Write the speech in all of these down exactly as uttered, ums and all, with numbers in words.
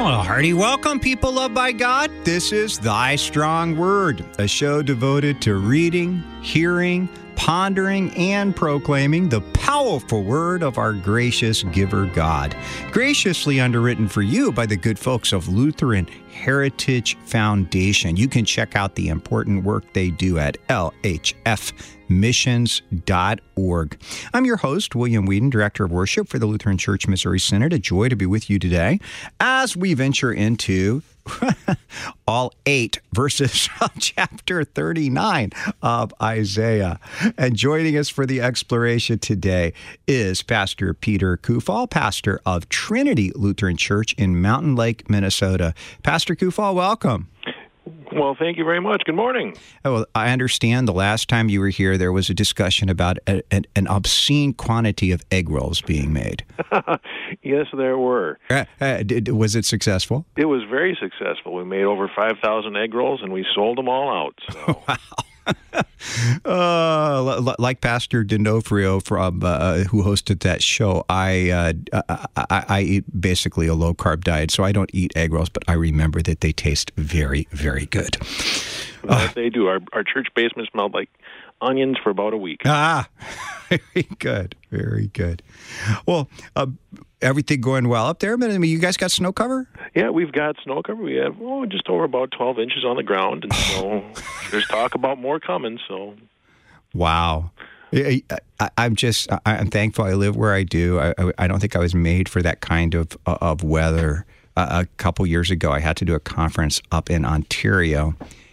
Well, a hearty welcome, people loved by God. This is Thy Strong Word, a show devoted to reading, hearing, pondering, and proclaiming the powerful word of our gracious giver God. Graciously underwritten for you by the good folks of Lutheran Heritage Foundation. You can check out the important work they do at L H F missions dot org. I'm your host, William Whedon, Director of Worship for the Lutheran Church Missouri Synod. A joy to be with you today as we venture into all eight verses of chapter thirty-nine of Isaiah. And joining us for the exploration today is Pastor Peter Kufal, pastor of Trinity Lutheran Church in Mountain Lake, Minnesota. Pastor Kufal, welcome. Well, thank you very much. Good morning. Oh, well, I understand the last time you were here, there was a discussion about a, a, an obscene quantity of egg rolls being made. Yes, there were. Uh, uh, did, was it successful? It was very successful. We made over five thousand egg rolls, and we sold them all out. So. Wow. uh, like Pastor D'Onofrio from uh, who hosted that show, I, uh, I I eat basically a low carb diet, so I don't eat egg rolls. But I remember that they taste very, very good. Well, uh, they do. Our our church basement smelled like onions for about a week. Ah, very good, very good. Well, uh, everything going well up there? I mean, you guys got snow cover? Yeah, we've got snow cover. We have oh, just over about twelve inches on the ground, and so there's talk about more coming. So, wow. I, I, I'm just, I, I'm thankful I live where I do. I, I, I don't think I was made for that kind of of weather. Uh, a couple years ago, I had to do a conference up in Ontario,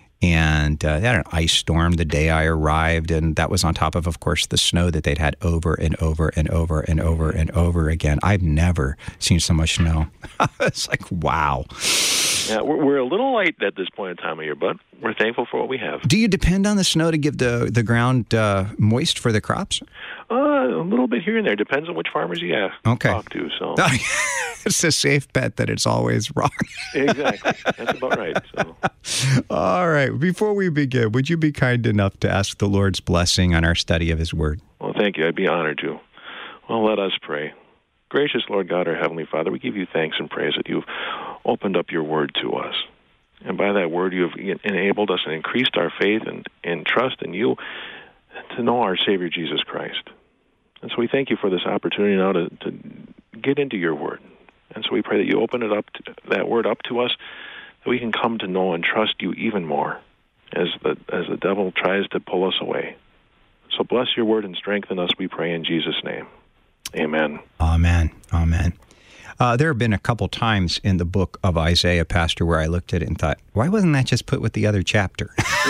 and uh, they had an ice storm the day I arrived, and that was on top of, of course, the snow that they'd had over and over and over and over and over again. I've never seen so much snow. It's like, wow. Yeah, we're, we're a little light at this point in time of year, but we're thankful for what we have. Do you depend on the snow to give the, the ground uh, moist for the crops? Uh, a little bit here and there. Depends on which farmers you ask, okay. talk to. So. It's a safe bet that it's always wrong. Exactly. That's about right. So. All right. Before we begin, would you be kind enough to ask the Lord's blessing on our study of His Word? Well, thank you. I'd be honored to. Well, let us pray. Gracious Lord God, our Heavenly Father, we give you thanks and praise that you've opened up your Word to us. And by that Word, you have enabled us and increased our faith and, and trust in you to know our Savior, Jesus Christ. And so we thank you for this opportunity now to, to get into your Word. And so we pray that you open it up, to, that Word up to us, that we can come to know and trust you even more as the as the devil tries to pull us away. So bless your Word and strengthen us, we pray in Jesus' name. Amen. Amen. Amen. Uh, there have been a couple times in the book of Isaiah, Pastor, where I looked at it and thought, why wasn't that just put with the other chapter?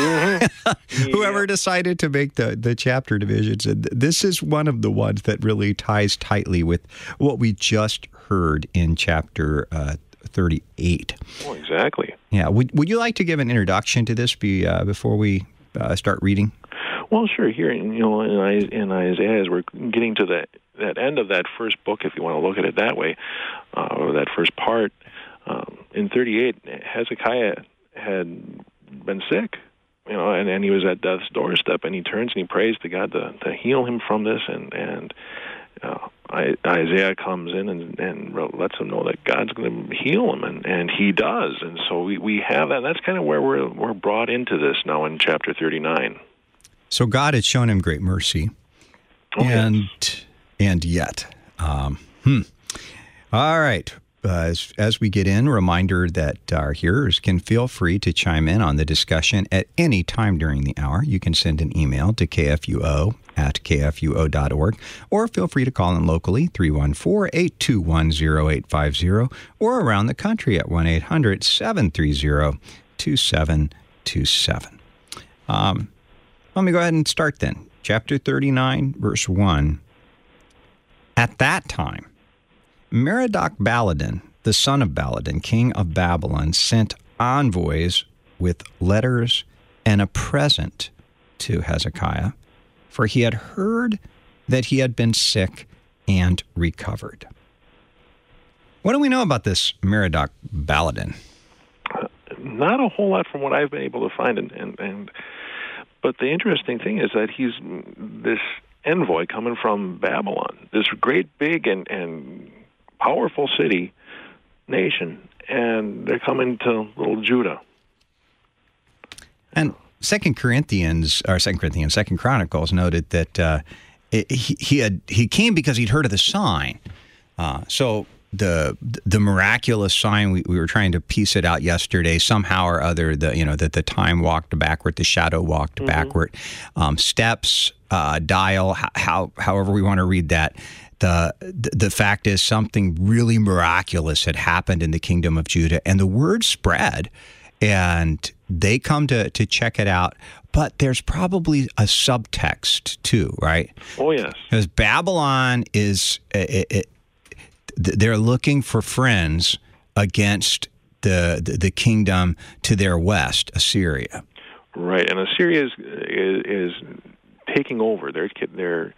Mm-hmm. Whoever yeah. decided to make the, the chapter divisions. And this is one of the ones that really ties tightly with what we just heard in chapter uh, thirty-eight. Oh, exactly. Yeah. Would Would you like to give an introduction to this be, uh, before we uh, start reading? Well, sure. Here, you know, in, in Isaiah, as we're getting to that that end of that first book, if you want to look at it that way, uh, or that first part, um, in thirty-eight, Hezekiah had been sick, you know, and, and he was at death's doorstep, and he turns and he prays to God to, to heal him from this, and and uh, I, Isaiah comes in and, and lets him know that God's going to heal him, and, and he does, and so we, we have that. That's kind of where we're we're brought into this now in chapter thirty-nine. So God had shown him great mercy, oh, and yes. and yet, um, hmm. All right. Uh, as, as we get in, reminder that our hearers can feel free to chime in on the discussion at any time during the hour. You can send an email to k f u o at k f u o dot org, or feel free to call in locally, three one four, eight two one, zero eight five zero, or around the country at one eight hundred, seven three zero, two seven two seven. Um, let me go ahead and start then. Chapter thirty-nine, verse one. At that time, Merodach-Baladan, the son of Baladan, king of Babylon, sent envoys with letters and a present to Hezekiah, for he had heard that he had been sick and recovered. What do we know about this Merodach-Baladan? Uh, not a whole lot from what I've been able to find, and, and, and but the interesting thing is that he's this envoy coming from Babylon, this great big and, and powerful city, nation, and they're coming to little Judah. And Second Corinthians, or Second Corinthians, Second Chronicles noted that uh, it, he, he had he came because he'd heard of the sign. Uh, so the the miraculous sign, we, we were trying to piece it out yesterday. Somehow or other, the you know that the time walked backward, the shadow walked mm-hmm. backward. Um, steps, uh, dial, how however we want to read that. The, the fact is something really miraculous had happened in the kingdom of Judah, and the word spread, and they come to, to check it out. But there's probably a subtext too, right? Oh, yes. Because Babylon is, it, it, they're looking for friends against the, the, the kingdom to their west, Assyria. Right, and Assyria is, is, is taking over. They're they're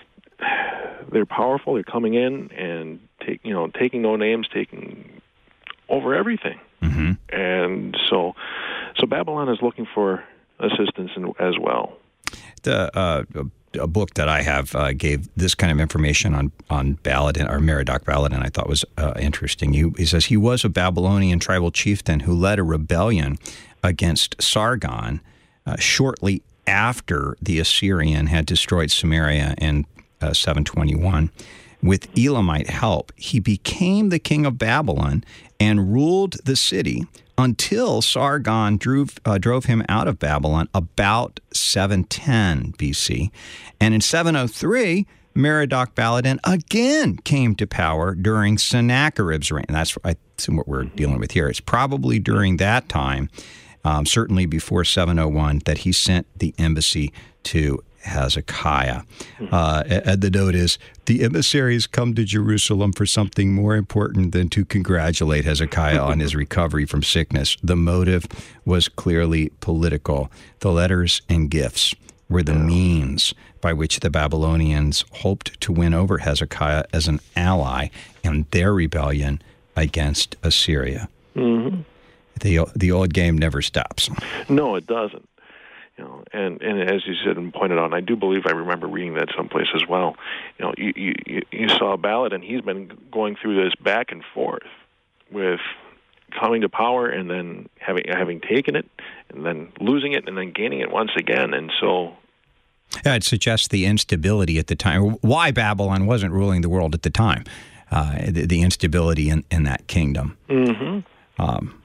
they're powerful. They're coming in and take you know taking no names, taking over everything. Mm-hmm. And so, so Babylon is looking for assistance in, as well. The uh, a book that I have uh, gave this kind of information on on Baladan, or Merodach Baladan, I thought was uh, interesting. He, he says he was a Babylonian tribal chieftain who led a rebellion against Sargon uh, shortly after the Assyrian had destroyed Samaria in uh, seven twenty-one. With Elamite help, he became the king of Babylon and ruled the city until Sargon drove, uh, drove him out of Babylon about seven ten B C. And in seven oh three, Merodach Baladan again came to power during Sennacherib's reign. And that's I assume what we're dealing with here. It's probably during that time, um, certainly before seven oh one, that he sent the embassy to Hezekiah. Uh, and the note is, the emissaries come to Jerusalem for something more important than to congratulate Hezekiah on his recovery from sickness. The motive was clearly political. The letters and gifts were the means by which the Babylonians hoped to win over Hezekiah as an ally in their rebellion against Assyria. Mm-hmm. The, the old game never stops. No, it doesn't. You know, and, and as you said and pointed out, and I do believe I remember reading that someplace as well. You know, you you, you saw Baladan. He's been going through this back and forth with coming to power and then having having taken it and then losing it and then gaining it once again. And so, yeah, it suggests the instability at the time. Why Babylon wasn't ruling the world at the time? Uh, the, the instability in, in that kingdom. Mm-hmm. Um,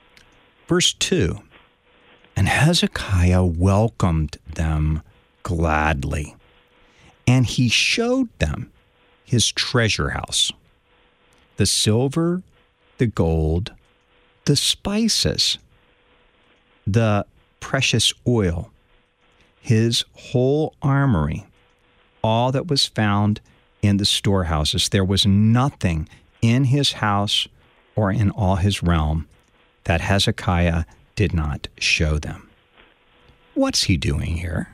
verse two. And Hezekiah welcomed them gladly, and he showed them his treasure house, the silver, the gold, the spices, the precious oil, his whole armory, all that was found in the storehouses. There was nothing in his house or in all his realm that Hezekiah did not show them. What's he doing here?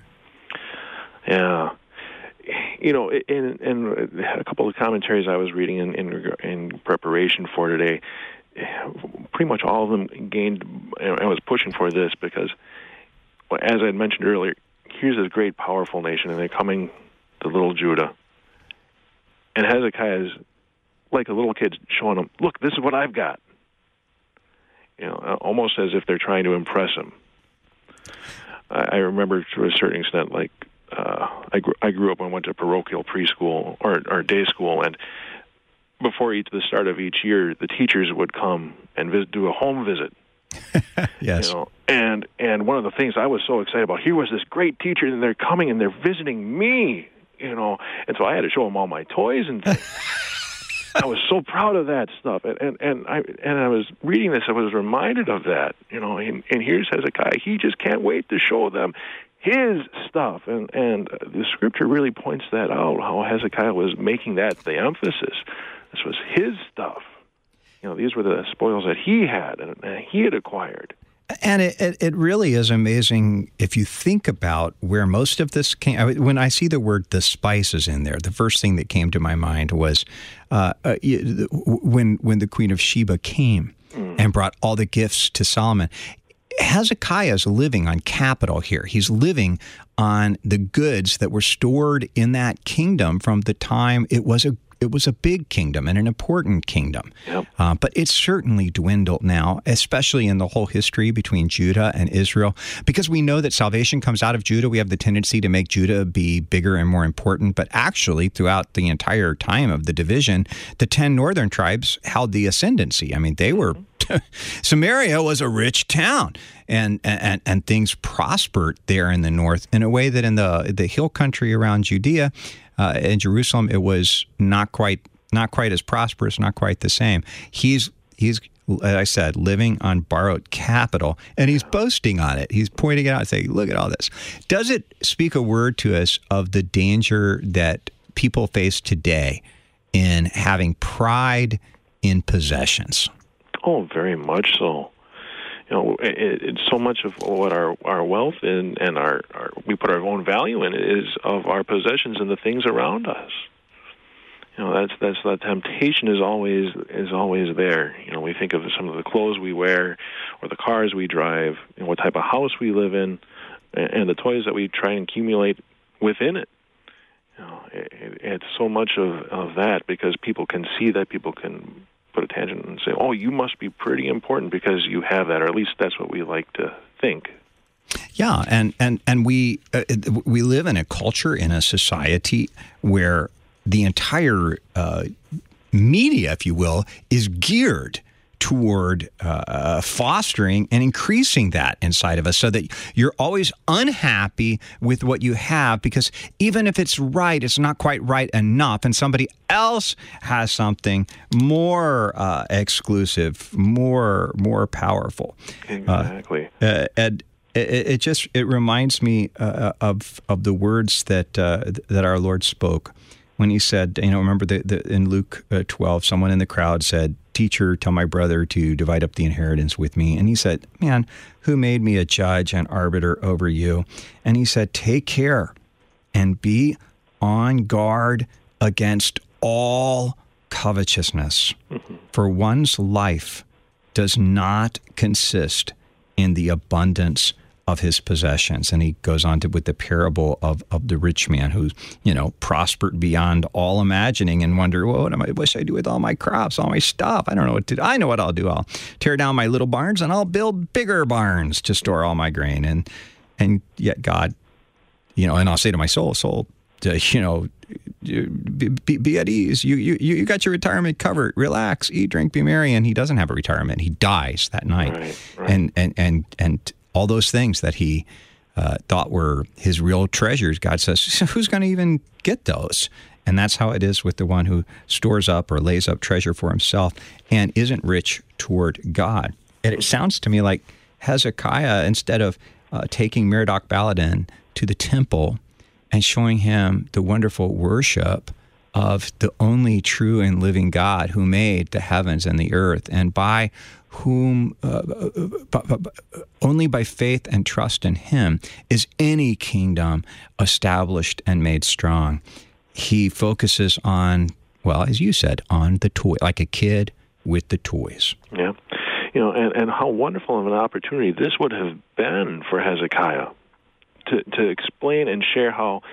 Yeah. You know, in, in a couple of commentaries I was reading in, in, in preparation for today, pretty much all of them gained, I was pushing for this because, as I had mentioned earlier, here's this great, powerful nation, and they're coming to little Judah. And Hezekiah is like a little kid showing them, look, this is what I've got. You know, almost as if they're trying to impress him. I, I remember to a certain extent, like, uh, I, grew, I grew up and went to parochial preschool or, or day school, and before each the start of each year, the teachers would come and visit, do a home visit. Yes. You know, and and one of the things I was so excited about, here was this great teacher, and they're coming and they're visiting me, you know, and so I had to show them all my toys and things. I was so proud of that stuff, and and and I and I was reading this. I was reminded of that, you know. And, and here's Hezekiah; he just can't wait to show them his stuff, and and the scripture really points that out. How Hezekiah was making that the emphasis. This was his stuff. You know, these were the spoils that he had and, and he had acquired. And it, it, it really is amazing if you think about where most of this came. I mean, when I see the word "the spices" in there, the first thing that came to my mind was uh, uh, when when the Queen of Sheba came mm. and brought all the gifts to Solomon. Hezekiah is living on capital here. He's living on the goods that were stored in that kingdom from the time it was a it was a big kingdom and an important kingdom. Yep. Uh, but it's certainly dwindled now, especially in the whole history between Judah and Israel. Because we know that salvation comes out of Judah, we have the tendency to make Judah be bigger and more important. But actually, throughout the entire time of the division, the ten northern tribes held the ascendancy. I mean, they were... Samaria was a rich town, and, and and things prospered there in the north in a way that in the the hill country around Judea uh, and Jerusalem, it was not quite not quite as prosperous, not quite the same. He's he's as I said, living on borrowed capital, and he's boasting on it. He's pointing it out and saying, "Look at all this." Does it speak a word to us of the danger that people face today in having pride in possessions? Oh, very much so. You know, it, it's so much of what our, our wealth and and our, our we put our own value in is of our possessions and the things around us. You know, that's that's the temptation is always is always there. You know, we think of some of the clothes we wear, or the cars we drive, and what type of house we live in, and, and the toys that we try and accumulate within it. You know, it, it's so much of, of that because people can see that, people can put a tangent and say, oh, you must be pretty important because you have that, or at least that's what we like to think. Yeah, and and and we uh, we live in a culture, in a society where the entire uh, media, if you will, is geared toward uh, fostering and increasing that inside of us, so that you're always unhappy with what you have, because even if it's right, it's not quite right enough, and somebody else has something more uh, exclusive, more more powerful. Exactly. Uh, and it, it just it reminds me uh, of of the words that uh, that our Lord spoke when he said, you know, remember the, the, in Luke uh, twelve, someone in the crowd said, "Teacher, tell my brother to divide up the inheritance with me." And he said, "Man, who made me a judge and arbiter over you?" And he said, "Take care and be on guard against all covetousness, mm-hmm. for one's life does not consist in the abundance of his possessions." And he goes on to with the parable of, of the rich man who, you know, prospered beyond all imagining and wonder, well, what am I, what should I do with all my crops, all my stuff? I don't know what to do. I know what I'll do. I'll tear down my little barns and I'll build bigger barns to store all my grain. And and yet God, you know, and I'll say to my soul, soul, uh, you know, be, be, be at ease. You, you you got your retirement covered. Relax, eat, drink, be merry. And he doesn't have a retirement. He dies that night. Right, right. And and and and all those things that he uh, thought were his real treasures, God says, who's going to even get those? And that's how it is with the one who stores up or lays up treasure for himself and isn't rich toward God. And it sounds to me like Hezekiah, instead of uh, taking Merodach-Baladan to the temple and showing him the wonderful worship of the only true and living God who made the heavens and the earth, and by whom uh, b- b- b- only by faith and trust in him is any kingdom established and made strong. He focuses on, well, as you said, on the toy, like a kid with the toys. Yeah. You know, and, and how wonderful of an opportunity this would have been for Hezekiah to, to explain and share how,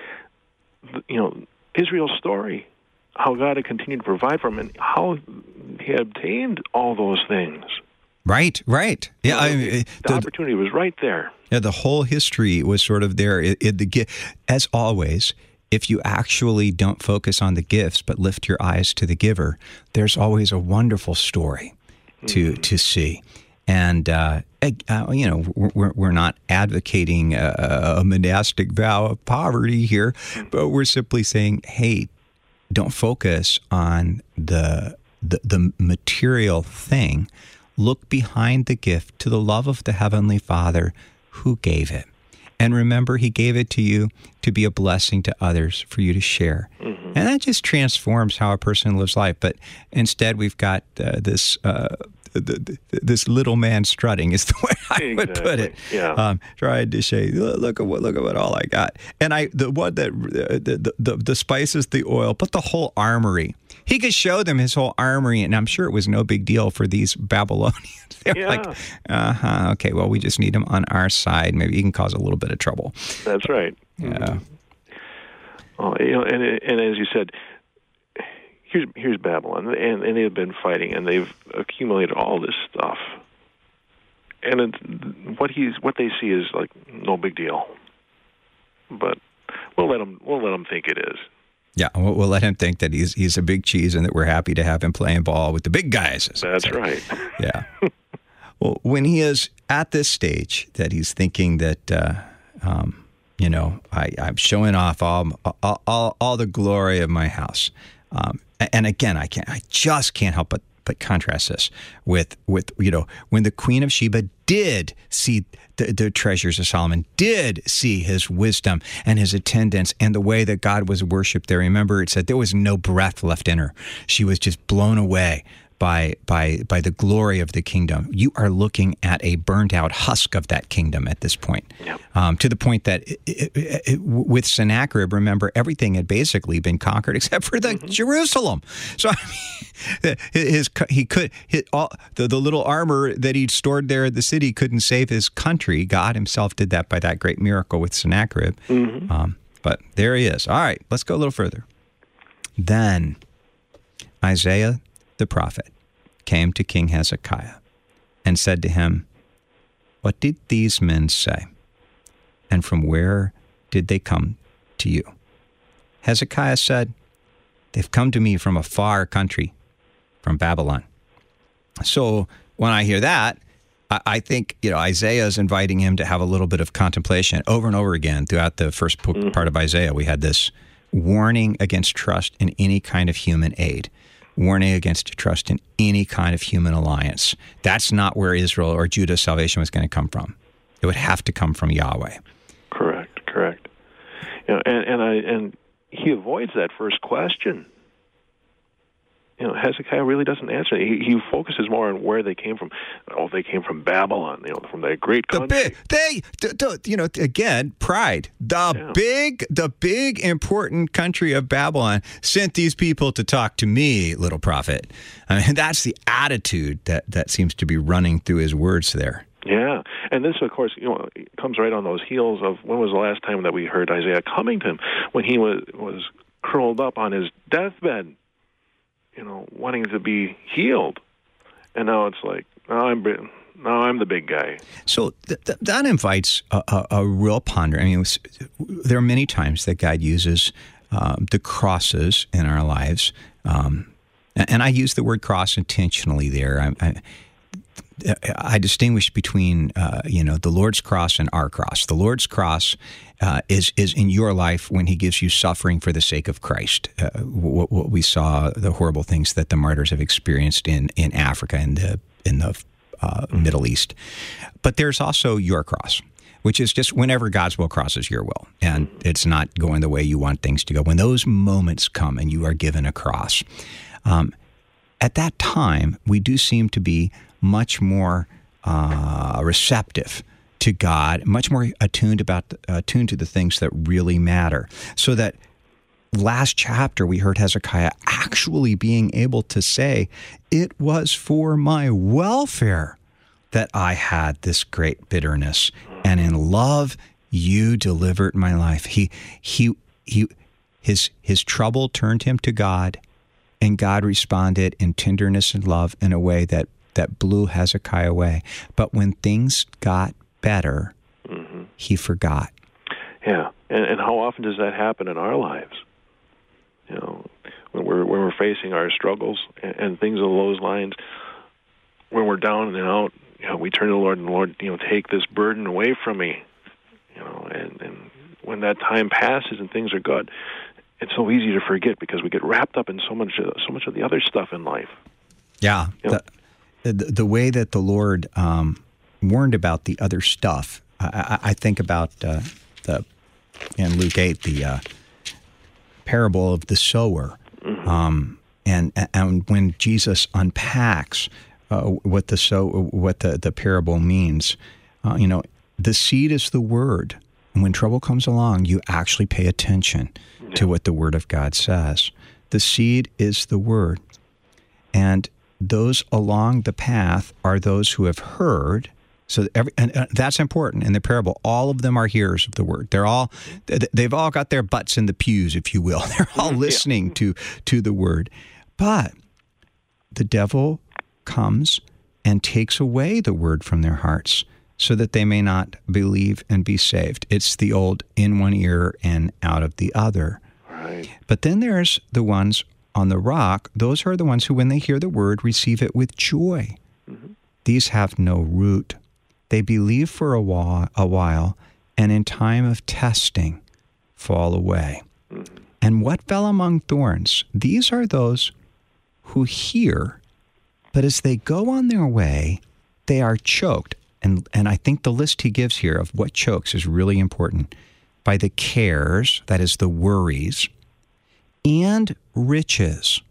you know, Israel's story, how God had continued to provide for him, and how he obtained all those things. Right, right. Yeah, you know, I, the, the opportunity was right there. Yeah, the whole history was sort of there. It, it, the, as always, if you actually don't focus on the gifts but lift your eyes to the giver, there's always a wonderful story to mm-hmm. to see. And, uh, uh, you know, we're, we're not advocating a, a monastic vow of poverty here, but we're simply saying, hey, don't focus on the, the the material thing. Look behind the gift to the love of the Heavenly Father who gave it. And remember, he gave it to you to be a blessing to others, for you to share. Mm-hmm. And that just transforms how a person lives life. But instead, we've got uh, this... Uh, The, the, this little man strutting is the way I exactly. would put it. Yeah. Um, trying to say, look at what, look at what all I got. And I, the one that the, the the spices, the oil, but the whole armory. He could show them his whole armory, and I'm sure it was no big deal for these Babylonians. They're yeah. like, uh huh, okay, well, we just need him on our side. Maybe he can cause a little bit of trouble. That's right. Yeah. Mm-hmm. Oh, you know, and and as you said, here's here's Babylon, and, and they've been fighting, and they've accumulated all this stuff. And it's, what he's what they see is like no big deal. But we'll let him we'll let him think it is. Yeah, we'll, we'll let him think that he's he's a big cheese and that we're happy to have him playing ball with the big guys. That's right. Yeah. Well, when he is at this stage that he's thinking that, uh, um, you know, I, I'm showing off all, all all all the glory of my house, um, and again, I can't, I just can't help but. But contrast this with, with you know, when the Queen of Sheba did see the, the treasures of Solomon, did see his wisdom and his attendance and the way that God was worshipped there. Remember, it said there was no breath left in her. She was just blown away by by by the glory of the kingdom. You are looking at a burned out husk of that kingdom at this point. Yep. Um, to the point that it, it, it, with Sennacherib, remember, everything had basically been conquered except for the mm-hmm. Jerusalem. So I mean, his he could hit all the, the little armor that he'd stored there at the city couldn't save his country. God himself did that by that great miracle with Sennacherib. Mm-hmm. Um, but there he is. All right, let's go a little further. Then Isaiah the prophet came to King Hezekiah and said to him, "What did these men say? And from where did they come to you?" Hezekiah said, "They've come to me from a far country, from Babylon." So when I hear that, I, I think, you know, Isaiah is inviting him to have a little bit of contemplation over and over again throughout the first mm-hmm. part of Isaiah. We had this warning against trust in any kind of human aid. Warning against trust in any kind of human alliance. That's not where Israel or Judah's salvation was going to come from. It would have to come from Yahweh. Correct, correct. You know, and and I and he avoids that first question. You know, Hezekiah really doesn't answer. He, he focuses more on where they came from. Oh, they came from Babylon. You know, from that great country. The big, they, d- d- you know, again, pride. The yeah. big, the big important country of Babylon sent these people to talk to me, little prophet. I mean, that's the attitude that that seems to be running through his words there. Yeah, and this, of course, you know, comes right on those heels of when was the last time that we heard Isaiah coming to him when he was was curled up on his deathbed. You know, wanting to be healed, and now it's like, now I'm, now I'm the big guy. So th- th- that invites a, a, a real ponder. I mean, was, there are many times that God uses um, the crosses in our lives, um, and, and I use the word cross intentionally there. I, I, I distinguish between, uh, you know, the Lord's cross and our cross. The Lord's cross uh, is is in your life when He gives you suffering for the sake of Christ. Uh, what, what we saw, the horrible things that the martyrs have experienced in, in Africa and the in the uh, mm-hmm. Middle East. But there's also your cross, which is just whenever God's will crosses your will, and it's not going the way you want things to go. When those moments come and you are given a cross, um, at that time we do seem to be much more uh, receptive to God, much more attuned about the, attuned to the things that really matter. So that last chapter, we heard Hezekiah actually being able to say, "It was for my welfare that I had this great bitterness, and in love you delivered my life." He he he his his trouble turned him to God, and God responded in tenderness and love in a way that that blew Hezekiah away. But when things got better, mm-hmm. he forgot. Yeah, and, and how often does that happen in our lives? You know, when we're when we're facing our struggles and, and things along those lines, when we're down and out, you know, we turn to the Lord and the Lord, you know, take this burden away from me. You know, and, and when that time passes and things are good, it's so easy to forget because we get wrapped up in so much so much of the other stuff in life. Yeah. You know? The, the, the way that the Lord um, warned about the other stuff, I, I, I think about uh, the in Luke eight, the uh, parable of the sower. Mm-hmm. Um, and, and when Jesus unpacks uh, what the so what the, the parable means, uh, you know, the seed is the word. And when trouble comes along, you actually pay attention yeah. to what the Word of God says. The seed is the word. And those along the path are those who have heard. So every, and uh, that's important in the parable. All of them are hearers of the word. They're all, they've all got their butts in the pews, if you will. They're all listening yeah. to, to the word. But the devil comes and takes away the word from their hearts so that they may not believe and be saved. It's the old in one ear and out of the other. Right. But then there's the ones on the rock. Those are the ones who, when they hear the word, receive it with joy. Mm-hmm. These have no root. They believe for a while, a while, and in time of testing, fall away. Mm-hmm. And what fell among thorns? These are those who hear, but as they go on their way, they are choked. And and I think the list he gives here of what chokes is really important. By the cares, that is the worries, and riches,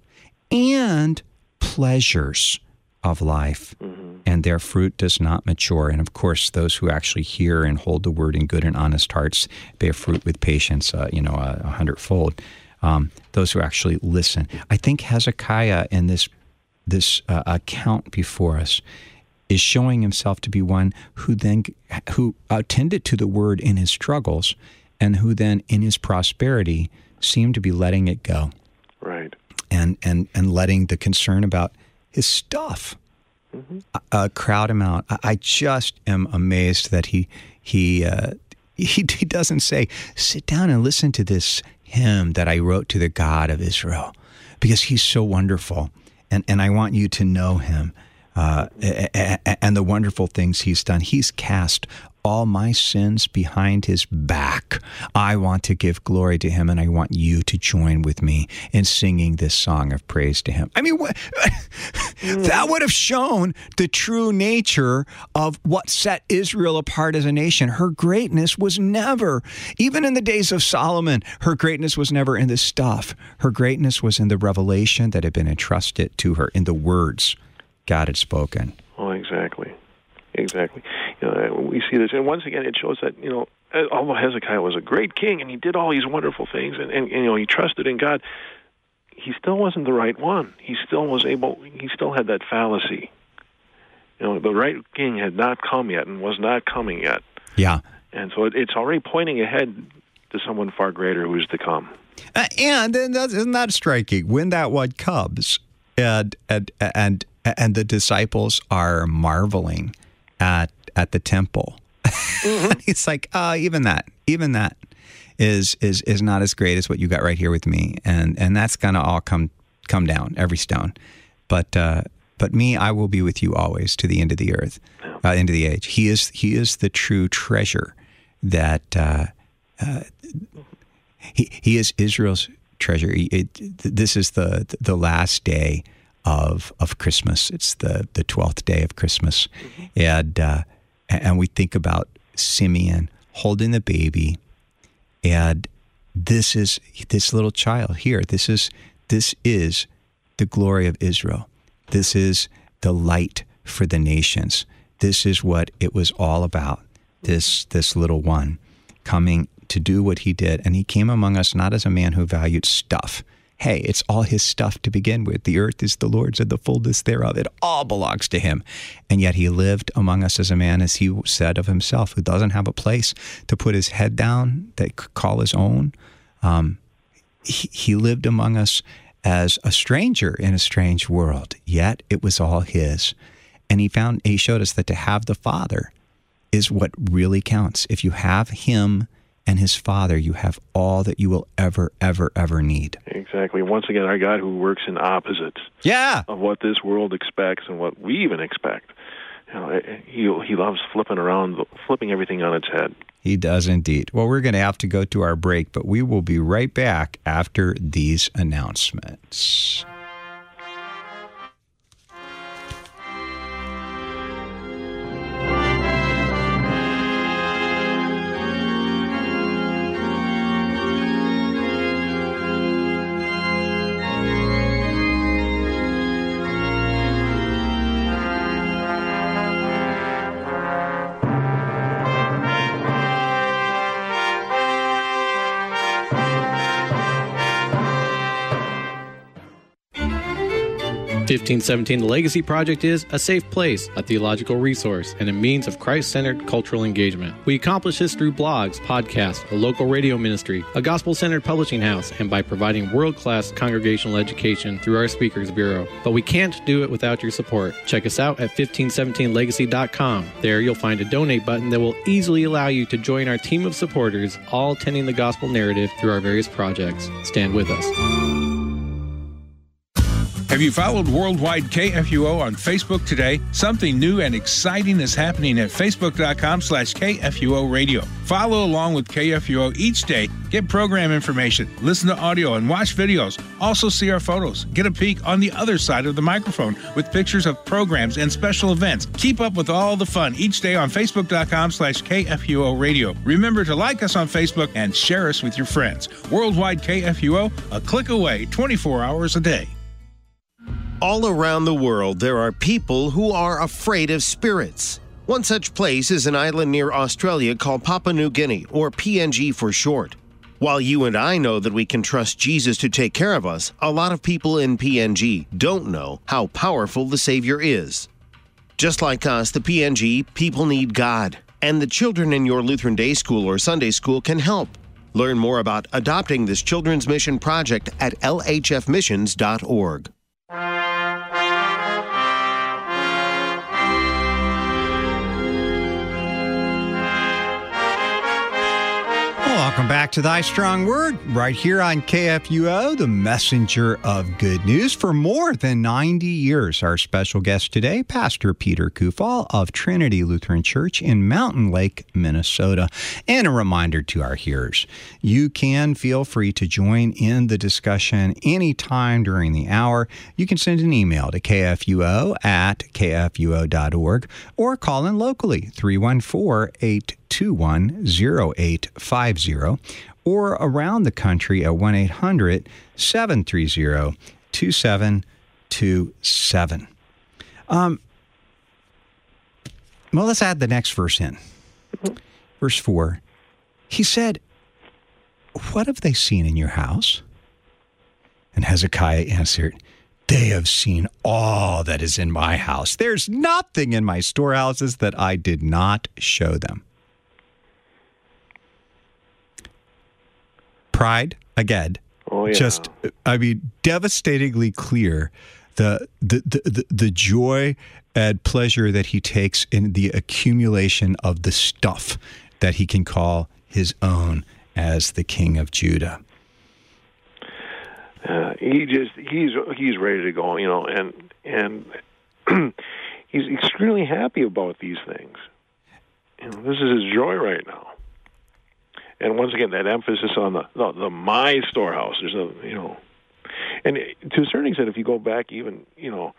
and pleasures of life. Mm-hmm. And their fruit does not mature. And of course, those who actually hear and hold the word in good and honest hearts bear fruit with patience, uh, you know, a, a hundredfold. Um, those who actually listen. I think Hezekiah in this this uh, account before us is showing himself to be one who then who attended to the word in his struggles, and who then in his prosperity seemed to be letting it go, right? And and and letting the concern about his stuff mm-hmm. uh, crowd him out. I, I just am amazed that he he, uh, he he doesn't say, "Sit down and listen to this hymn that I wrote to the God of Israel," because he's so wonderful, and and I want you to know him. Uh, and the wonderful things he's done. He's cast all my sins behind his back. I want to give glory to him, and I want you to join with me in singing this song of praise to him. I mean, what, that would have shown the true nature of what set Israel apart as a nation. Her greatness was never, even in the days of Solomon, her greatness was never in the stuff. Her greatness was in the revelation that had been entrusted to her, in the words God had spoken. Oh, exactly. Exactly. You know, we see this, and once again, it shows that, you know, although Hezekiah was a great king and he did all these wonderful things, and, and, and you know, he trusted in God, he still wasn't the right one. He still was able, he still had that fallacy. You know, the right king had not come yet and was not coming yet. Yeah. And so it, it's already pointing ahead to someone far greater who is to come. Uh, and, and that's, isn't that striking? When that one comes, and and and and the disciples are marveling at at the temple. Mm-hmm. It's like, uh, even that, even that is is is not as great as what you got right here with me, and and that's gonna all come come down, every stone. But uh, but me, I will be with you always to the end of the earth, uh, end of the age. He is he is the true treasure that uh, uh, he he is Israel's treasure. It, this is the the last day of of Christmas. It's the, the twelfth day of Christmas. Mm-hmm. And uh, and we think about Simeon holding the baby, and this is this little child here. This is this is the glory of Israel. This is the light for the nations. This is what it was all about. This this little one coming to do what he did, and he came among us not as a man who valued stuff. Hey, it's all his stuff to begin with. The earth is the Lord's and the fullness thereof. It all belongs to him. And yet he lived among us as a man, as he said of himself, who doesn't have a place to put his head down that could call his own. Um, he, he lived among us as a stranger in a strange world, yet it was all his. And he found, he showed us that to have the Father is what really counts. If you have him and his Father, you have all that you will ever, ever, ever need. Exactly. Once again, our God who works in opposites yeah. of what this world expects and what we even expect. You know, he he loves flipping around, flipping everything on its head. He does indeed. Well, we're going to have to go to our break, but we will be right back after these announcements. fifteen seventeen The Legacy Project is a safe place, a theological resource, and a means of Christ-centered cultural engagement. We accomplish this through blogs, podcasts, a local radio ministry, a gospel-centered publishing house, and by providing world-class congregational education through our Speakers Bureau. But we can't do it without your support. Check us out at fifteen seventeen legacy dot com. There you'll find a donate button that will easily allow you to join our team of supporters, all tending the gospel narrative through our various projects. Stand with us. Have you followed Worldwide K F U O on Facebook today? Something new and exciting is happening at facebook.com slash KFUO radio. Follow along with K F U O each day. Get program information, listen to audio, and watch videos. Also see our photos. Get a peek on the other side of the microphone with pictures of programs and special events. Keep up with all the fun each day on facebook.com slash KFUO radio. Remember to like us on Facebook and share us with your friends. Worldwide K F U O, a click away, twenty-four hours a day. All around the world, there are people who are afraid of spirits. One such place is an island near Australia called Papua New Guinea, or P N G for short. While you and I know that we can trust Jesus to take care of us, a lot of people in P N G don't know how powerful the Savior is. Just like us, the P N G people need God, and the children in your Lutheran day school or Sunday school can help. Learn more about adopting this children's mission project at L H F missions dot org. Welcome back to Thy Strong Word, right here on K F U O, the messenger of good news. For more than ninety years, our special guest today, Pastor Peter Kufal of Trinity Lutheran Church in Mountain Lake, Minnesota. And a reminder to our hearers, you can feel free to join in the discussion anytime during the hour. You can send an email to K F U O at K F U O dot org or call in locally, three one four, eight two one, zero eight five zero, or around the country at one eight hundred, seven three zero, two seven two seven. Um, well, let's add the next verse in. Mm-hmm. Verse four. He said, "What have they seen in your house?" And Hezekiah answered, "They have seen all that is in my house. There's nothing in my storehouses that I did not show them." Pride, again, oh, yeah. just, I mean, devastatingly clear the, the, the, the, the joy and pleasure that he takes in the accumulation of the stuff that he can call his own as the King of Judah. Uh, he just, he's he's ready to go, you know, and, and he's extremely happy about these things. You know, this is his joy right now. And once again, that emphasis on the, the the my storehouse. There's no, you know, and to a certain extent, if you go back, even you know,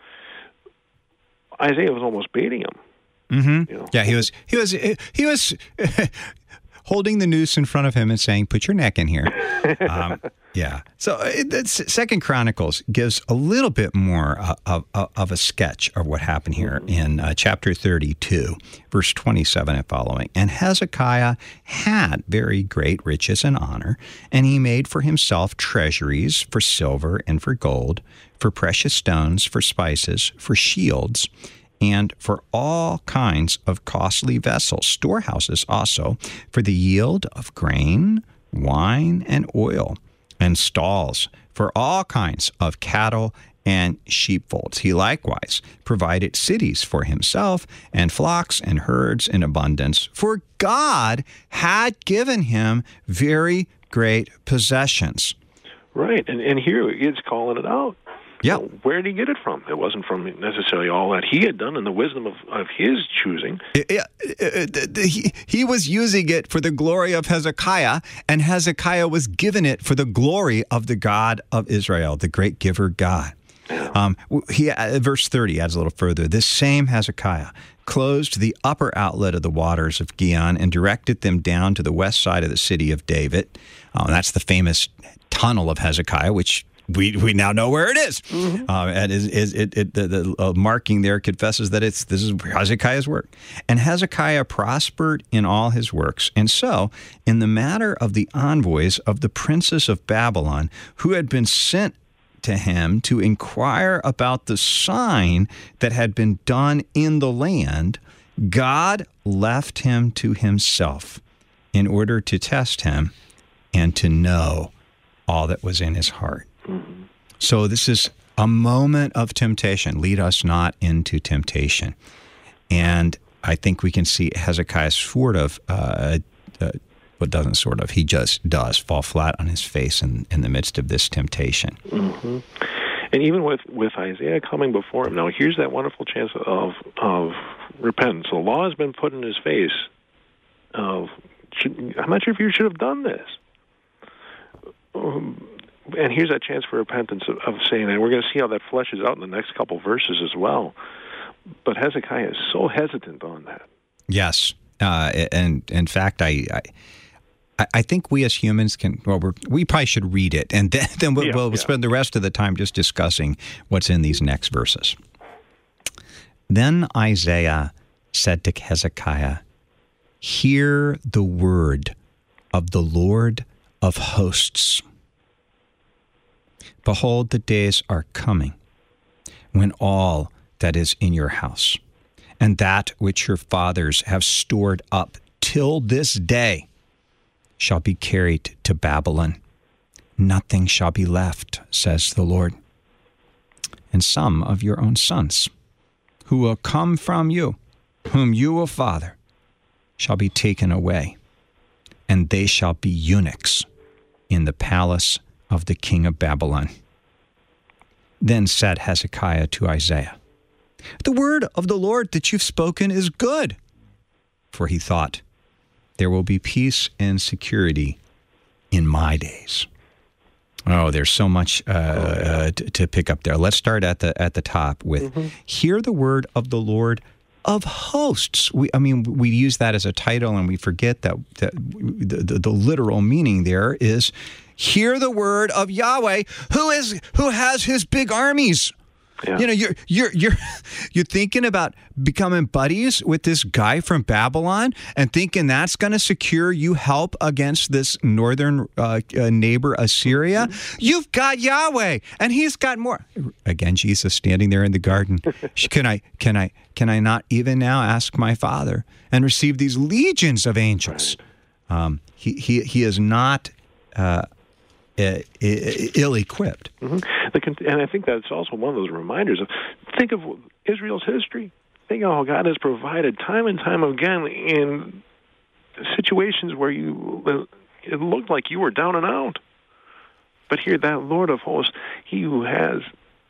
Isaiah was almost baiting him. Mm-hmm. You know? Yeah, he was. He was. He was holding the noose in front of him and saying, "Put your neck in here." Um, yeah. So uh, Second Chronicles gives a little bit more uh, of, of a sketch of what happened here in uh, chapter thirty-two, verse twenty-seven and following. "And Hezekiah had very great riches and honor, and he made for himself treasuries for silver and for gold, for precious stones, for spices, for shields, and for all kinds of costly vessels, storehouses also, for the yield of grain, wine, and oil, and stalls for all kinds of cattle and sheepfolds. He likewise provided cities for himself, and flocks and herds in abundance, for God had given him very great possessions." Right, and, and here it's calling it out. Yeah. So where did he get it from? It wasn't from necessarily all that he had done in the wisdom of, of his choosing. Yeah, he, he was using it for the glory of Hezekiah, and Hezekiah was given it for the glory of the God of Israel, the great giver God. Yeah. Um, he, verse thirty adds a little further. "This same Hezekiah closed the upper outlet of the waters of Gihon and directed them down to the west side of the city of David." Um, that's the famous tunnel of Hezekiah, which We we now know where it is, mm-hmm. uh, and is, is it, it the, the uh, marking there confesses that it's this is Hezekiah's work. "And Hezekiah prospered in all his works, and so in the matter of the envoys of the princes of Babylon, who had been sent to him to inquire about the sign that had been done in the land, God left him to himself in order to test him and to know all that was in his heart. Mm-hmm. So this is a moment of temptation. Lead us not into temptation. And I think we can see Hezekiah sort of, uh, uh, what doesn't sort of, he just does fall flat on his face in, in the midst of this temptation. Mm-hmm. And even with, with Isaiah coming before him, now here's that wonderful chance of of repentance. The law has been put in his face of, should, I'm not sure if you should have done this. Um, and here's that chance for repentance of, of saying that. We're going to see how that fleshes out in the next couple verses as well. But Hezekiah is so hesitant on that. Yes. Uh, and in fact, I, I I think we as humans can, well, we're, we probably should read it, and then, then we'll, yeah, we'll yeah. spend the rest of the time just discussing what's in these next verses. Then Isaiah said to Hezekiah, "Hear the word of the Lord of hosts. Behold, the days are coming when all that is in your house, and that which your fathers have stored up till this day, shall be carried to Babylon. Nothing shall be left, says the Lord. And some of your own sons, who will come from you, whom you will father, shall be taken away, and they shall be eunuchs in the palace of the king of Babylon." Then said Hezekiah to Isaiah, "The word of the Lord that you've spoken is good." For he thought, "There will be peace and security in my days." Oh, there's so much uh, uh, to, to pick up there. Let's start at the at the top with, mm-hmm. "Hear the word of the Lord of hosts." We, I mean, we use that as a title, and we forget that, that the, the, the literal meaning there is, hear the word of Yahweh, who is who has his big armies. Yeah. You know, you're you're you're you're thinking about becoming buddies with this guy from Babylon and thinking that's going to secure you help against this northern uh, uh, neighbor Assyria. Mm-hmm. You've got Yahweh, and He's got more. Again, Jesus standing there in the garden. Can I can I can I not even now ask my Father and receive these legions of angels? Right. Um, he he he is not. Uh, Uh, ill-equipped. Mm-hmm. And I think that's also one of those reminders of, think of Israel's history. Think of how God has provided time and time again in situations where you it looked like you were down and out. But here, that Lord of hosts, He who has,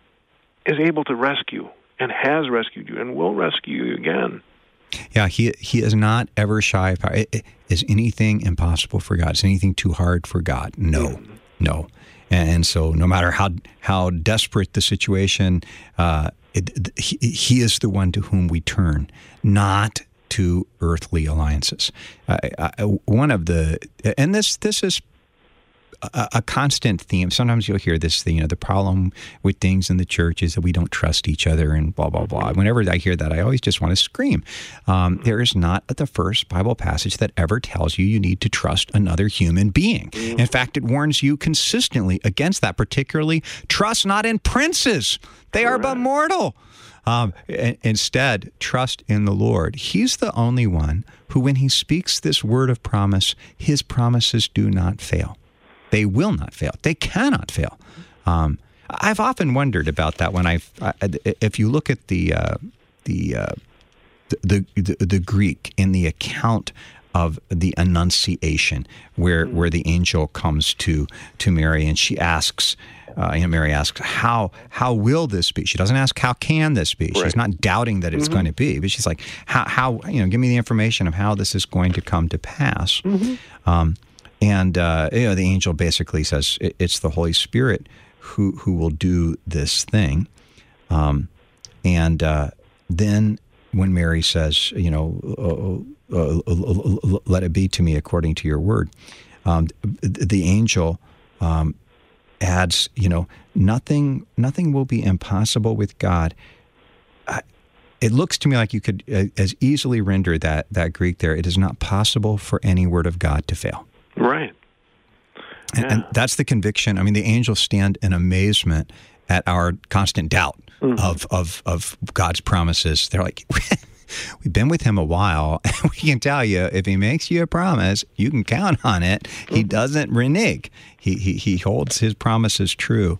is able to rescue and has rescued you and will rescue you again. Yeah, he he is not ever shy of power. Is anything impossible for God? Is anything too hard for God? No. Mm-hmm. No. And so no matter how how desperate the situation, uh, it, he, he is the one to whom we turn, not to earthly alliances. Uh, I, one of the, and this this is a, a constant theme. Sometimes you'll hear this thing, you know, the problem with things in the church is that we don't trust each other and blah, blah, blah. Whenever I hear that, I always just want to scream. Um, there is not the first Bible passage that ever tells you you need to trust another human being. In fact, it warns you consistently against that, particularly trust not in princes. They are but mortal. Um, instead, trust in the Lord. He's the only one who, when He speaks this word of promise, His promises do not fail. They will not fail. They cannot fail. Um, I've often wondered about that. When I've, I, if you look at the uh, the, uh, the the the Greek in the account of the Annunciation, where where the angel comes to to Mary and she asks, uh, you know, Mary asks, how how will this be? She doesn't ask how can this be. Right. She's not doubting that it's mm-hmm. going to be, but she's like, how how you know, give me the information of how this is going to come to pass. Mm-hmm. Um, And uh, you know, the angel basically says it's the Holy Spirit who who will do this thing. Um, and uh, then when Mary says, you know, uh, uh, uh, let it be to me according to your word, um, the angel um, adds, you know, nothing nothing will be impossible with God. I, It looks to me like you could uh, as easily render that that Greek there. It is not possible for any word of God to fail. Right. And, yeah. and that's the conviction. I mean, the angels stand in amazement at our constant doubt mm-hmm. of, of, of God's promises. They're like, we've been with him a while, and we can tell you, if he makes you a promise, you can count on it. Mm-hmm. He doesn't renege. He, he, he holds his promises true.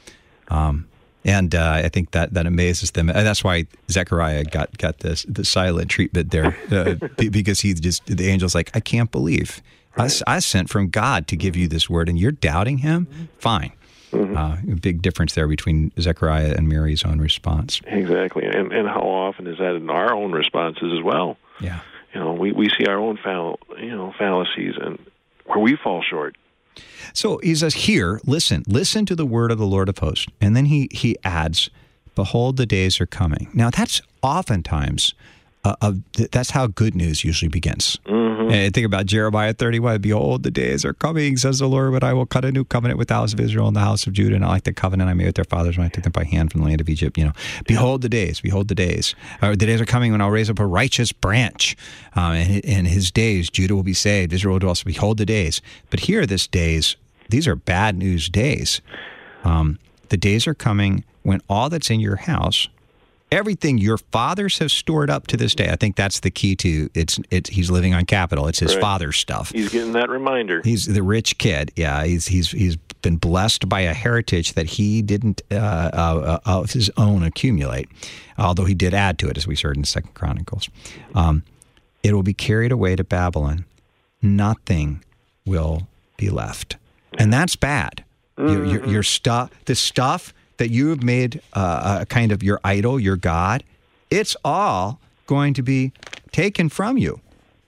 Um, and uh, I think that, that amazes them. And that's why Zechariah got, got this the silent treatment there, uh, because he just, the angel's like, I can't believe. I, I sent from God to give you this word, and you're doubting him? Fine. Mm-hmm. Uh, a big difference there between Zechariah and Mary's own response. Exactly. And and how often is that in our own responses as well? Yeah. You know, we, we see our own fall, you know, fallacies and where we fall short. So he says, here, listen, listen to the word of the Lord of hosts. And then he, he adds, behold, the days are coming. Now, that's oftentimes, uh, uh, that's how good news usually begins. Mm-hmm. And think about Jeremiah thirty-one. Behold, the days are coming, says the Lord, when I will cut a new covenant with the house of Israel and the house of Judah, not like the covenant I made with their fathers when I took them by hand from the land of Egypt. You know, behold the days, behold the days. Uh, the days are coming when I'll raise up a righteous branch. Um, and in his days, Judah will be saved. Israel will also behold the days. But here, this days, these are bad news days. Um, the days are coming when all that's in your house, everything your fathers have stored up to this day. I think that's the key to it's. It's he's living on capital. It's his right. father's stuff. He's getting that reminder. He's the rich kid. Yeah, he's he's he's been blessed by a heritage that he didn't uh, uh, of his own accumulate, although he did add to it, as we heard in Second Chronicles. Um, it will be carried away to Babylon. Nothing will be left, and that's bad. Mm-hmm. Your, your, your stuff, the stuff that you have made uh, a kind of your idol, your God, it's all going to be taken from you.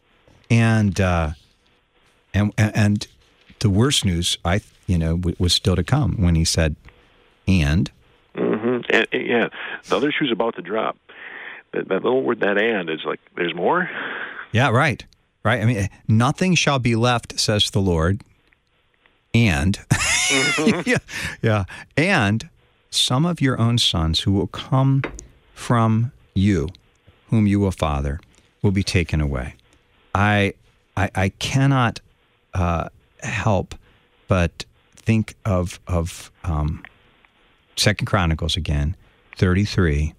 And uh, and and the worst news, I you know, was still to come when he said, "And." Mm-hmm. and, and yeah, the other shoe's about to drop. That, that little word, that "and," is like, there's more. Yeah, right, right. I mean, nothing shall be left, says the Lord. And mm-hmm. yeah, yeah, and. Some of your own sons who will come from you, whom you will father, will be taken away. I I, I cannot uh, help but think of of um, Second Chronicles again, thirty-three,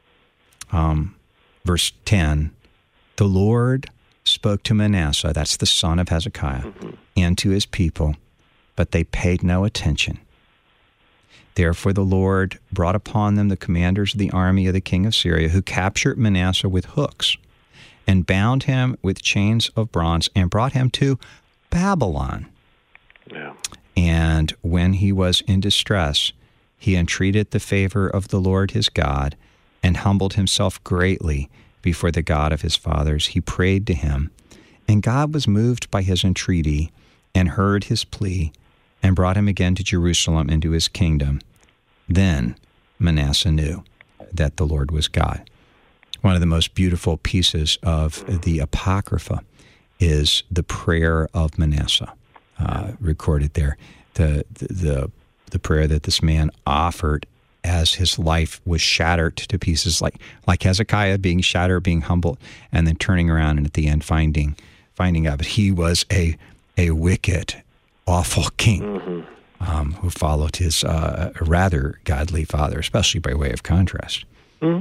um, verse ten. The Lord spoke to Manasseh, that's the son of Hezekiah, mm-hmm. and to his people, but they paid no attention. Therefore the Lord brought upon them the commanders of the army of the king of Syria, who captured Manasseh with hooks and bound him with chains of bronze and brought him to Babylon. Yeah. And when he was in distress, he entreated the favor of the Lord his God and humbled himself greatly before the God of his fathers. He prayed to him, and God was moved by his entreaty and heard his plea, and brought him again to Jerusalem into his kingdom. Then Manasseh knew that the Lord was God. One of the most beautiful pieces of the Apocrypha is the prayer of Manasseh, uh, recorded there. The, the the the prayer that this man offered as his life was shattered to pieces, like like Hezekiah being shattered, being humbled, and then turning around and at the end finding finding out that he was a a wicked, awful king mm-hmm. um, who followed his uh, rather godly father, especially by way of contrast. Mm-hmm.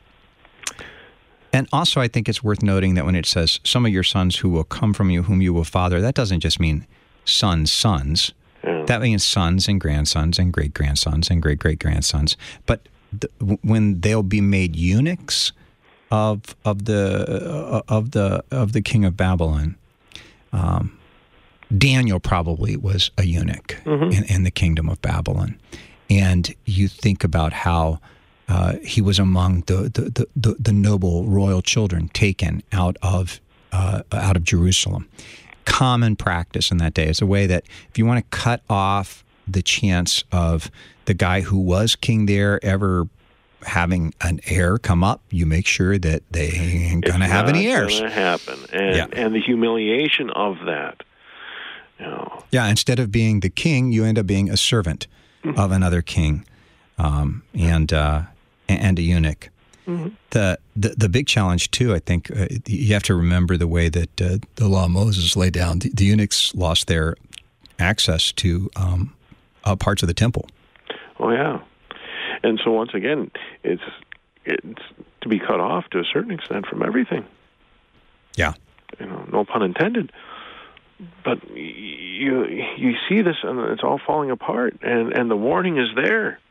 And also, I think it's worth noting that when it says, some of your sons who will come from you, whom you will father, that doesn't just mean sons' sons. Yeah. That means sons and grandsons and great-grandsons and great-great-grandsons. But the, when they'll be made eunuchs of of the uh, of the of the king of Babylon, um, Daniel probably was a eunuch mm-hmm. in, in the kingdom of Babylon. And you think about how uh, he was among the, the, the, the noble royal children taken out of uh, out of Jerusalem. Common practice in that day is a way that if you want to cut off the chance of the guy who was king there ever having an heir come up, you make sure that they ain't going to have any heirs. It's not going to happen. And, yeah. and the humiliation of that. You know. Yeah, instead of being the king, you end up being a servant mm-hmm. of another king um, and uh, and a eunuch. Mm-hmm. The, the the big challenge, too, I think, uh, you have to remember the way that uh, the law of Moses laid down. The, the eunuchs lost their access to um, uh, parts of the temple. Oh, yeah. And so once again, it's it's to be cut off to a certain extent from everything. Yeah. You know, no pun intended. But you you see this, and it's all falling apart, and, and the warning is there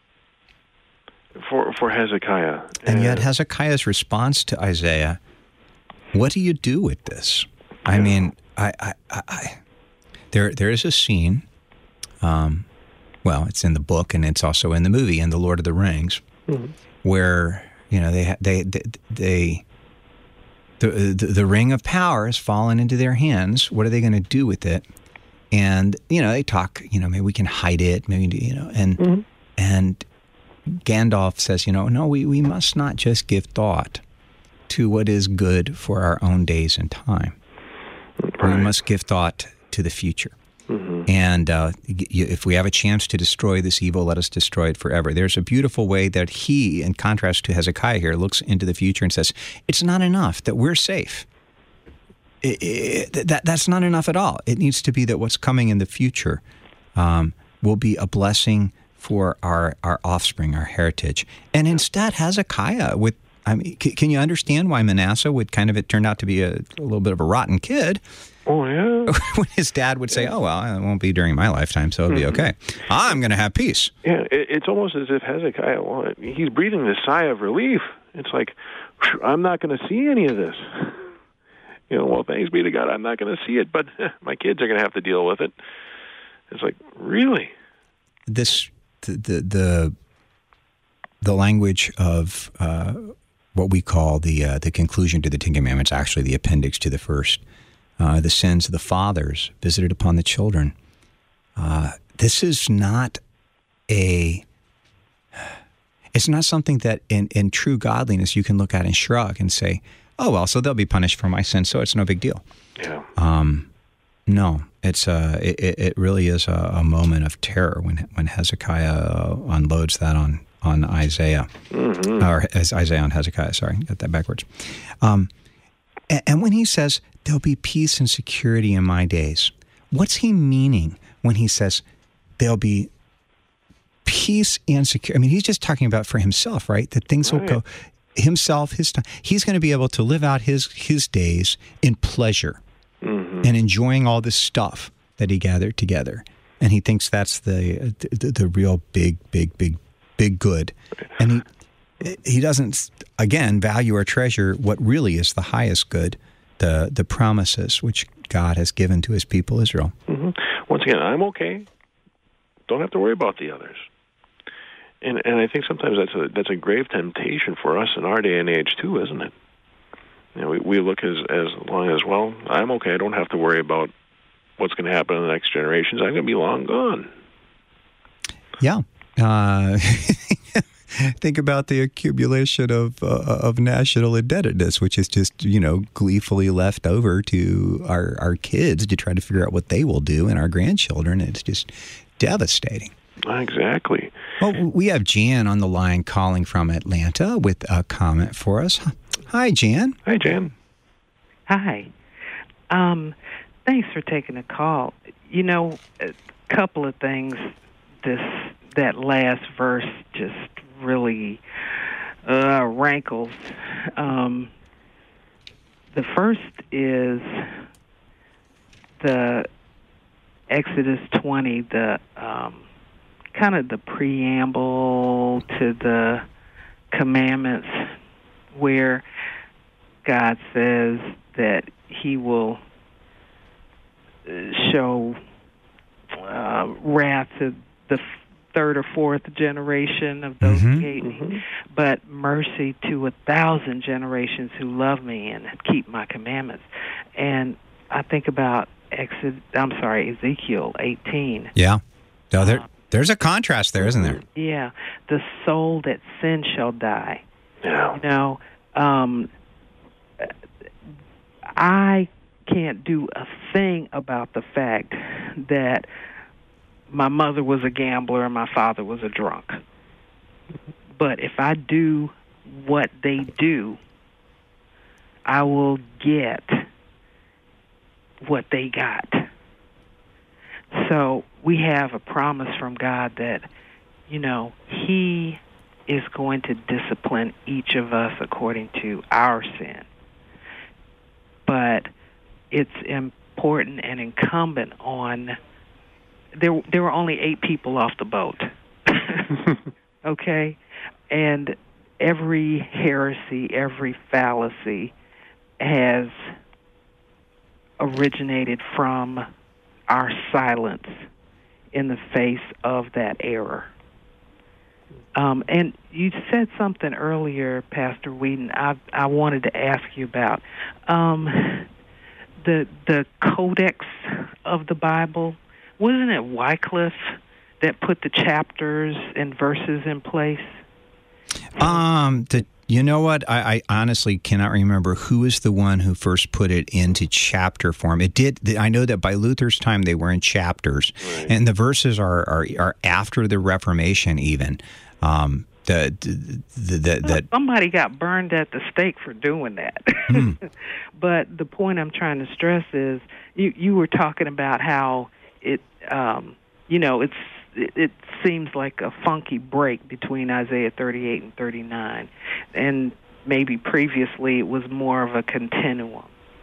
for for Hezekiah. And yet Hezekiah's response to Isaiah, what do you do with this? I Yeah. mean, I, I, I, I there there is a scene, um, well, it's in the book and it's also in the movie, in The Lord of the Rings, Mhm. where, you know, they they they, they the, the the ring of power has fallen into their hands. What are they going to do with it? And, you know, they talk, you know, maybe we can hide it, maybe, you know, and Mhm. and Gandalf says, you know, no, we, we must not just give thought to what is good for our own days and time. Right. We must give thought to the future. Mhm. And uh, y- if we have a chance to destroy this evil, let us destroy it forever. There's a beautiful way that he, in contrast to Hezekiah here, looks into the future and says, it's not enough that we're safe. It, it, that That's not enough at all. It needs to be that what's coming in the future um, will be a blessing for our, our offspring, our heritage. And instead, Hezekiah, with I mean, c- can you understand why Manasseh would kind of, it turned out to be a, a little bit of a rotten kid? Oh, yeah. When his dad would say, oh, well, it won't be during my lifetime, so it'll be okay. I'm going to have peace. Yeah, it, it's almost as if Hezekiah, well, he's breathing this sigh of relief. It's like, "Phew, I'm not going to see any of this. You know, well, thanks be to God, I'm not going to see it, but my kids are going to have to deal with it. It's like, really? This, the, the, the, the language of uh, what we call the uh, the conclusion to the Ten Commandments, actually the appendix to the first, uh, the sins of the fathers visited upon the children. Uh, this is not a, it's not something that in, in true godliness you can look at and shrug and say, oh, well, so they'll be punished for my sins, so it's no big deal. Yeah. Um, no, it's a, it, it really is a, a moment of terror when when Hezekiah uh, unloads that on on Isaiah, Mm-hmm. or as Isaiah on Hezekiah. Sorry, got that backwards. Um, and, and when he says there'll be peace and security in my days, what's he meaning when he says there'll be peace and security? I mean, he's just talking about for himself, right? That things will Right. go himself, his time. He's going to be able to live out his his days in pleasure Mm-hmm. and enjoying all this stuff that he gathered together. And he thinks that's the the, the real big, big, big, big good. And he he doesn't, again, value or treasure what really is the highest good, the the promises which God has given to his people Israel. Mm-hmm. Once again, I'm okay. Don't have to worry about the others. And and I think sometimes that's a that's a grave temptation for us in our day and age too, isn't it? You know, we, we look as as long as, well, I'm okay. I don't have to worry about what's going to happen in the next generations. I'm going to be long gone. Yeah. Uh, think about the accumulation of uh, of national indebtedness, which is just, you know, gleefully left over to our, our kids to try to figure out what they will do and our grandchildren. It's just devastating. Exactly. Well, we have Jan on the line calling from Atlanta with a comment for us. Hi, Jan. Hi, Jan. Hi. Um, thanks for taking the call. You know, a couple of things. This that last verse just really uh, rankles. Um, the first is the Exodus twenty, the um, kind of the preamble to the commandments, where God says that He will show uh, wrath to the third or fourth generation of those Mhm. who hate me, but mercy to a thousand generations who love me and keep my commandments. And I think about Exodus, I'm sorry, Ezekiel eighteen. Yeah. No, there, there's a contrast there, isn't there? Yeah, the soul that sins shall die. Yeah. You know, um, I can't do a thing about the fact that my mother was a gambler and my father was a drunk. But if I do what they do, I will get what they got. So we have a promise from God that, you know, He is going to discipline each of us according to our sin. But it's important and incumbent on, there, there were only eight people off the boat, okay? And every heresy, every fallacy has originated from our silence in the face of that error. Um, and you said something earlier, Pastor Whedon, I, I wanted to ask you about. Um, the the codex of the Bible, wasn't it Wycliffe that put the chapters and verses in place? Um, the, you know what? I, I honestly cannot remember who is the one who first put it into chapter form. It did. I know that by Luther's time they were in chapters, right. And the verses are, are, are after the Reformation even. Um, the, the, the, the, well, somebody got burned at the stake for doing that. Hmm. But the point I'm trying to stress is you, you were talking about how it, um, you know, it's it, it seems like a funky break between Isaiah thirty-eight and thirty-nine, and maybe previously it was more of a continuum.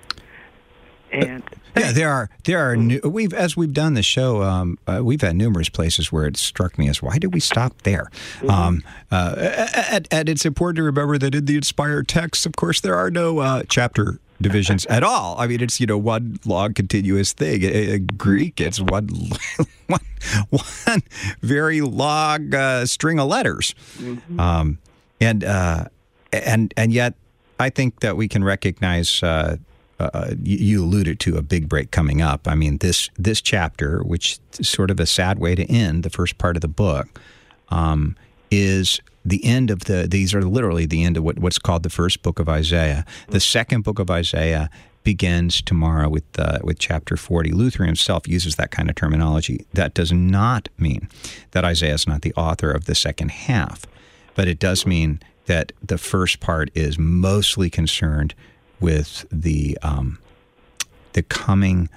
And yeah, there are there are new, we've as we've done the show, um, uh, we've had numerous places where it struck me as why did we stop there? Mm-hmm. Um, uh, and, and it's important to remember that in the inspired texts, of course, there are no uh, chapter divisions at all. I mean, it's you know one long continuous thing. In Greek, it's one one, one very long uh, string of letters, mm-hmm. um, and uh, and and yet I think that we can recognize. Uh, Uh, you, you alluded to a big break coming up. I mean, this this chapter, which is sort of a sad way to end the first part of the book, um, is the end of the. These are literally the end of what, what's called the first book of Isaiah. The second book of Isaiah begins tomorrow with uh, with chapter forty. Luther himself uses that kind of terminology. That does not mean that Isaiah is not the author of the second half, but it does mean that the first part is mostly concerned with the um, the coming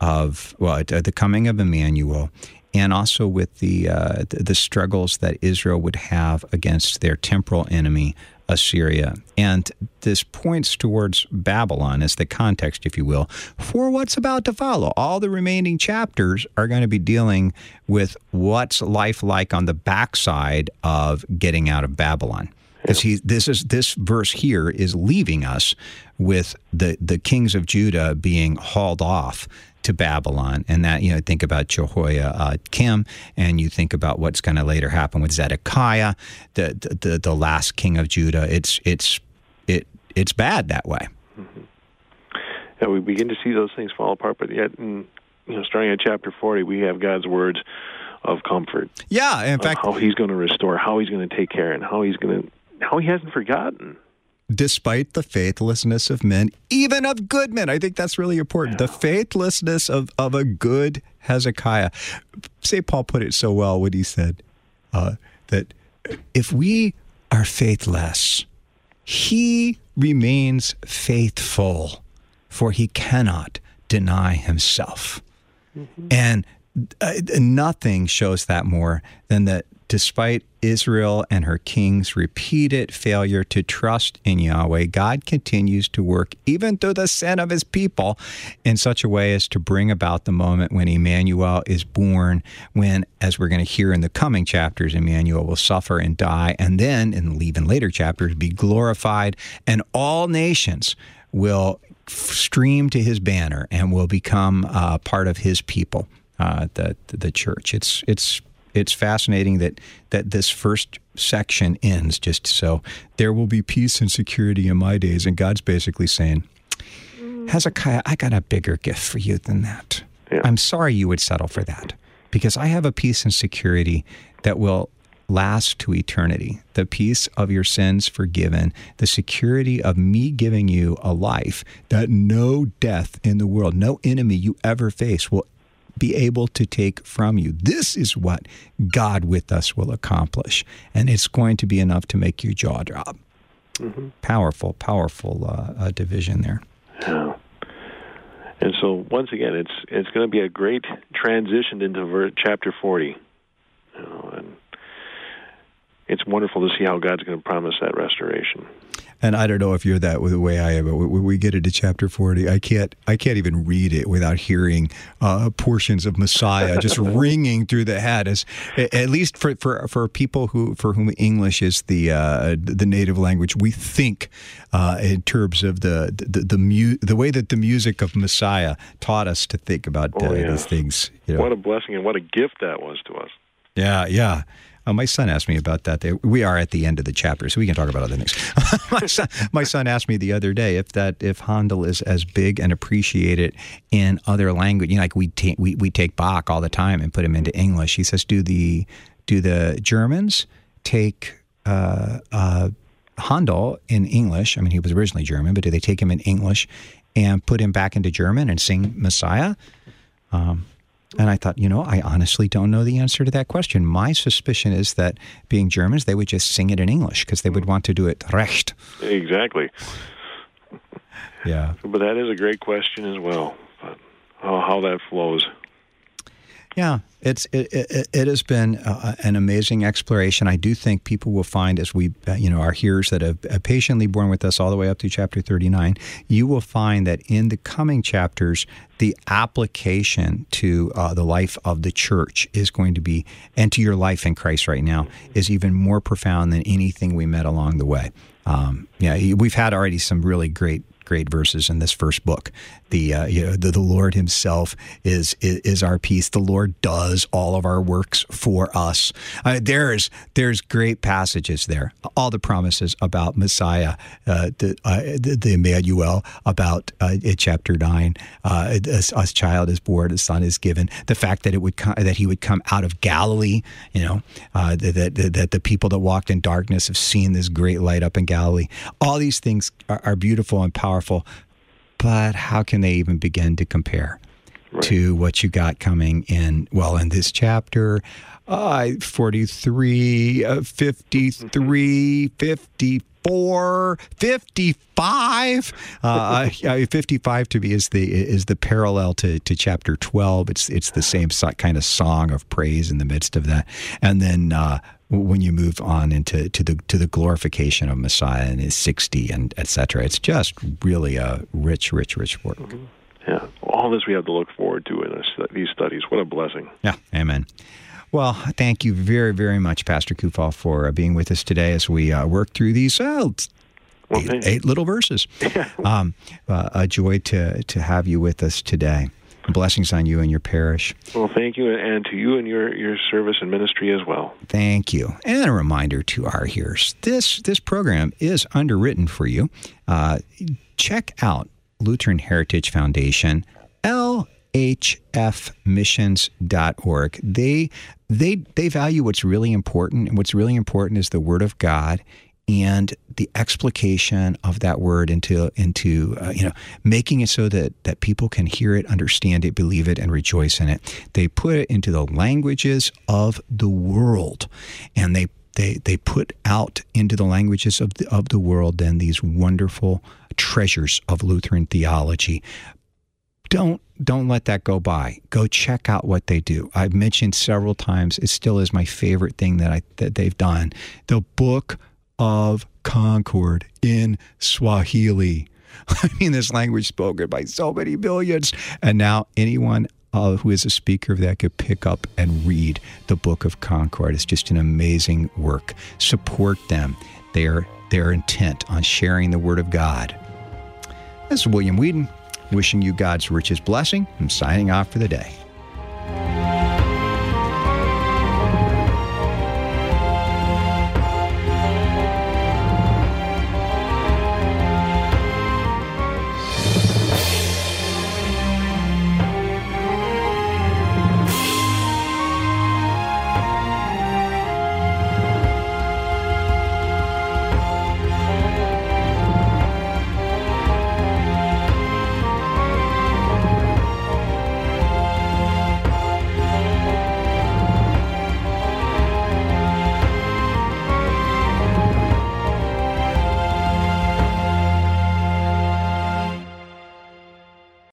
of well, the coming of Emmanuel, and also with the, uh, the the struggles that Israel would have against their temporal enemy, Assyria. And this points towards Babylon as the context, if you will, for what's about to follow. All the remaining chapters are going to be dealing with what's life like on the backside of getting out of Babylon. Because he, this is this verse here is leaving us with the, the kings of Judah being hauled off to Babylon, and that you know think about Jehoiakim, and you think about what's going to later happen with Zedekiah, the, the the last king of Judah. It's it's it it's bad that way. Mm-hmm. Yeah, we begin to see those things fall apart, but yet, in, you know, starting at chapter forty, we have God's words of comfort. Yeah, in fact, how He's going to restore, how He's going to take care, and how He's going to. How He hasn't forgotten. Despite the faithlessness of men, even of good men. I think that's really important. Yeah. The faithlessness of, of a good Hezekiah. Saint Paul put it so well when he said uh, that if we are faithless, He remains faithful, for He cannot deny Himself. Mm-hmm. And uh, nothing shows that more than that despite Israel and her king's repeated failure to trust in Yahweh, God continues to work even through the sin of His people in such a way as to bring about the moment when Emmanuel is born, when, as we're going to hear in the coming chapters, Emmanuel will suffer and die, and then, in even later chapters, be glorified, and all nations will stream to His banner and will become uh, part of His people, uh, the the church. It's it's It's fascinating that, that this first section ends just so there will be peace and security in my days. And God's basically saying, Hezekiah, I got a bigger gift for you than that. Yeah. I'm sorry you would settle for that because I have a peace and security that will last to eternity. The peace of your sins forgiven, the security of me giving you a life that no death in the world, no enemy you ever face will be able to take from you. This is what God with us will accomplish, and it's going to be enough to make your jaw drop. Mm-hmm. Powerful, powerful uh, uh, division there. Yeah. And so, once again, it's it's going to be a great transition into ver- chapter forty. You know, and it's wonderful to see how God's going to promise that restoration. And I don't know if you're that the way I am, but when we get into chapter forty, I can't I can't even read it without hearing uh, portions of Messiah just ringing through the head. As at least for, for, for people who for whom English is the uh, the native language, we think uh, in terms of the the the, mu- the way that the music of Messiah taught us to think about uh, oh, yeah. these things. You know? What a blessing and what a gift that was to us. Yeah, yeah. Uh, my son asked me about that. They, we are at the end of the chapter, so we can talk about other things. my, son, my son asked me the other day if that if Handel is as big and appreciated in other language. You know, like we ta- we we take Bach all the time and put him into English. He says, "Do the do the Germans take uh, uh, Handel in English? I mean, he was originally German, but do they take him in English and put him back into German and sing Messiah?" Um, And I thought, you know, I honestly don't know the answer to that question. My suspicion is that being Germans, they would just sing it in English because they would want to do it recht. Exactly. Yeah. But that is a great question as well, but how, how that flows. Yeah, it's it, it, it has been uh, an amazing exploration. I do think people will find, as we, uh, you know, our hearers that have patiently borne with us all the way up to chapter thirty-nine, you will find that in the coming chapters, the application to uh, the life of the church is going to be, and to your life in Christ right now, is even more profound than anything we met along the way. Um, yeah, we've had already some really great. Great verses in this first book. The uh, you know the, the Lord Himself is, is is our peace. The Lord does all of our works for us. Uh, there's there's great passages there. All the promises about Messiah, uh, the, uh, the the Emmanuel, about uh, in chapter nine, uh, a, a child is born, a son is given. The fact that it would come, that He would come out of Galilee. You know uh, that, that that the people that walked in darkness have seen this great light up in Galilee. All these things are, are beautiful and powerful. Powerful, but how can they even begin to compare right. to what you got coming in, well, in this chapter, uh, forty-three, uh, fifty-three, fifty-four, fifty-five. Uh, fifty-five to me is the is the parallel to, to chapter twelve. It's it's the same kind of song of praise in the midst of that, and then. Uh, when you move on into to the to the glorification of Messiah and his sixty and et cetera. It's just really a rich, rich, rich work. Mm-hmm. Yeah, all this we have to look forward to in this, these studies. What a blessing. Yeah, amen. Well, thank you very, very much, Pastor Kufal, for uh, being with us today as we uh, work through these uh, well, eight, eight little verses. um, uh, a joy to, to have you with us today. Blessings on you and your parish. Well, thank you, and to you and your, your service and ministry as well. Thank you. And a reminder to our hearers, this this program is underwritten for you. Uh, check out Lutheran Heritage Foundation, L H F missions dot org. They, they, they value what's really important, and what's really important is the Word of God and the explication of that word into into uh, you know making it so that that people can hear it, understand it, believe it, and rejoice in it. They put it into the languages of the world, and they they they put out into the languages of the of the world then these wonderful treasures of Lutheran theology. Don't don't let that go by. Go check out what they do. I've mentioned several times. It still is my favorite thing that I that they've done. The Book of Concord in Swahili. I mean, this language spoken by so many millions. And now anyone uh, who is a speaker of that could pick up and read the Book of Concord. It's just an amazing work. Support them. They're, they're intent on sharing the Word of God. This is William Whedon, wishing you God's richest blessing. I'm signing off for the day.